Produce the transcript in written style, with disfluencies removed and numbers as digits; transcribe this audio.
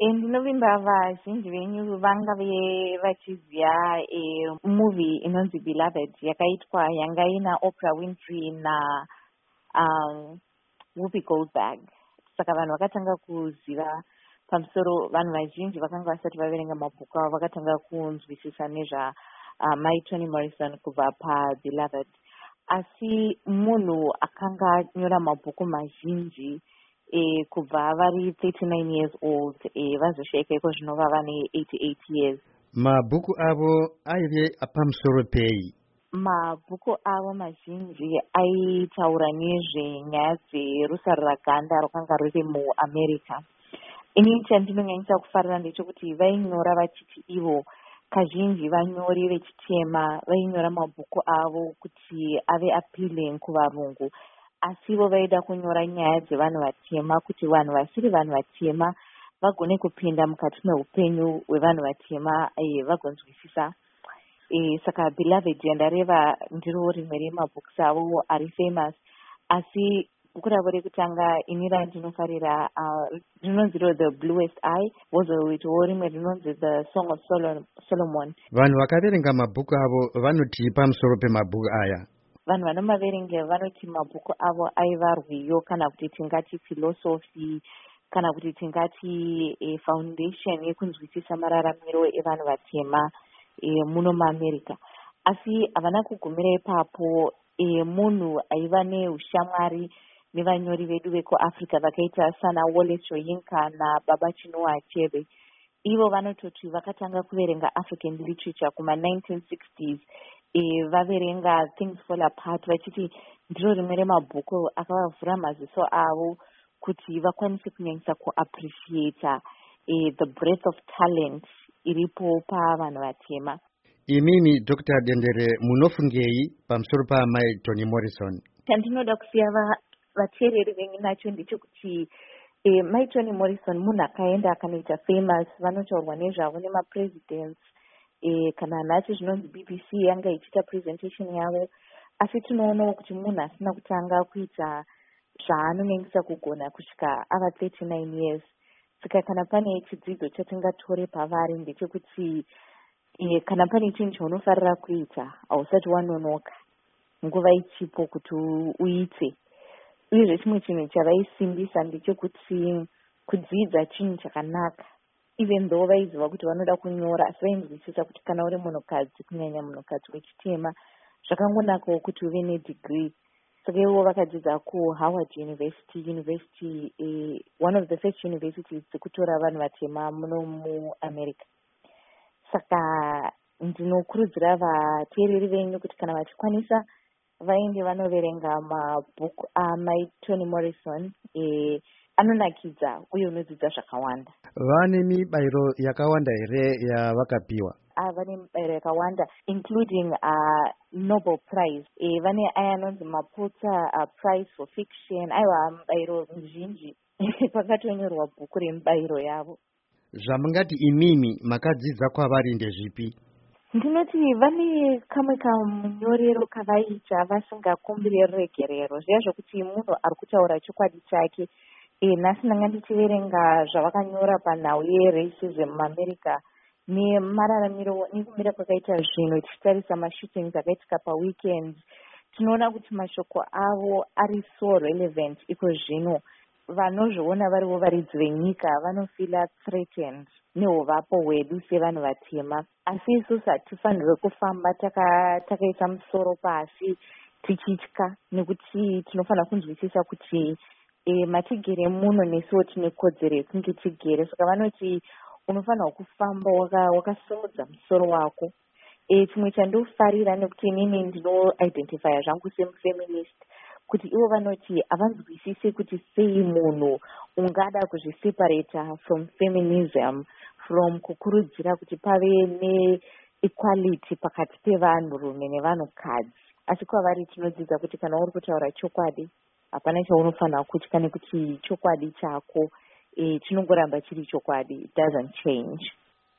Ndinovimba vazhinji venyu vangave vachiziva movie inonzi Beloved yanga ina Oprah Winfrey na Whoopi Goldberg. Saka vanhu vakatanga kuziva pamusoro, vanhu vazhinji vakanga vasati vaverenga mabhuku avo vakatanga kunzwisisa nezva Mai Toni Morrison kubva paBeloved. Asi munhu akanga anyora mabhuku mazhinji kubva vari 39 years old vazoshaika iko zvino vava ne88 years. Mabhuku avo aive pamusoro pei? Mabhuku avo mazhinji aitaura nezvenyaya dzerusaro raganda rwakanga ruri muAmerica. Ini chandinonyanyisa kufarira ndechekuti vainyora vachiti ivo kazhinji vanyori vechitema vainyora mabhuku avo kuti ave appealing kuvarungu, asi vo vaida kunyora nyaya dzevanhu vatema kuti vanhu vasiri vanhu vatema vagone kupinda mukati meupenyu hwevanhu vatema vagonzwisisa. Saka Beloved yandareva ndiro rimwe remabhuku avo ari famous, asi bhuku ravo rekutanga ini randinofarira rinonzi The Bluest Eye, wozoitawo rimwe rinonzi The Song of Solomon. Vanhu vakaverenga mabhuku avo vanoti pamusoro pemabhuku aya? Vanhu vanomaverenga vanoti mabhuku avo aiva rwiyo kana kuti tingati philosophy kana kuti tingati foundation yekunzwisisa mararamiro evanhu vatema muno muAmerica. Asi havana kugumira ipapo. Munhu aiva neushamwari nevanyori vedu vekuAfrica vakaita sana Wallace Soyinka naBaba Chinua Achebe. Ivo vanototi vakatanga kuverenga African literature kuma1960s, vaverenga Things Fall Apart, vachiti ndiro rimwe remabhuku akavavhura maziso avo kuti vakwanise kunyanyisa kuappreciata the breadth of talent iripo pavanhu vatema. Imimi Dr. Dendere munofungei pamusoro paMai Toni Morrison? Chandinoda kusiya vateereri venyu nacho ndechekuti Mai Toni Morrison munhu akaenda akanoita famous, vanotaurwa nezvavo nemapresidents, kana nhasi zvinonzi BBC yanga ichiita presentation yavo, asi tinoonawo kuti munhu asina kutanga kuita zvaanonyanyisa kugona kusvika ava 39 years. Saka kana pane chidzidzo chatingatore pavari ndechekuti kana pane chinhu chaunofarira kuita hausati wanonoka, nguva ichipo kuti uite. Uyezve chimwe chinhu chavaisimbisa ndechekuti kudzidza chinhu chakanaka. Even though vaiziva kuti vanoda kunyora, asi vainzwisisa kuti kana uri munhukadzi, kunyanya munhukadzi wechitema, zvakangonakawo kuti uve nedegree. Saka ivo vakadzidza kuHoward University, one of the first universities dzekutora vanhu vatema muno muAmerica. Saka ndinokurudzira vateereri venyu kuti kana vachikwanisa vaende vanoverenga mabhuku aMai Toni Morrison. Anonakidza uye unodzidza zvakawanda. Vane mibairo yakawanda here yavakapiwa? Vane mibairo yakawanda, including Nobel Prize. Vane aya anonzi maPulitzer Prize for Fiction. Aiwa mibairo mizhinji pakatonyorwa bhuku remibairo yavo. Zvamungati imimi makadzidza kwavari ndezvipi? Ndinoti vane kamwe kamunyorero kavaita vasingakumbiri regerero, zviya zvokuti munhu ari kutaura chokwadi chake. Nhasi ndanga ndichiverenga zvavakanyora panhau yeracism muAmerica nemararamiro nekumira kwakaita zvinhu, tichitarisa mashootings akaitika paweekends, tinoona kuti mashoko avo ari so relevant iko zvino. Vanozviona varivo varidzi venyika vanofila threatened neuvapo hwedu sevanhu vatema, asi isusu hatifanirwe kufamba takaisa musoro pasi tichitya, nekuti tinofanira kunzwisisa kuti matigere muno nesiwo tine kodzero yekunge tigere. Saka vanoti unofanira kufamba wakasimudza musoro wako. Chimwe chandofarira nekuti inini ndinoidentifya zvangu semufeminist, kuti ivo vanoti havanzwisisi kuti sei munhu ungada kuzviseparata from feminism, from kukurudzira kuti pave neequality pakati pevanhurume nevanhukadzi. Asi kwavari tinodzidza kuti kana uri kutaura chokwadi, hapana chaunofanira kutya, nekuti chokwadi chako chinongoramba chiri chokwadi. It doesn't change.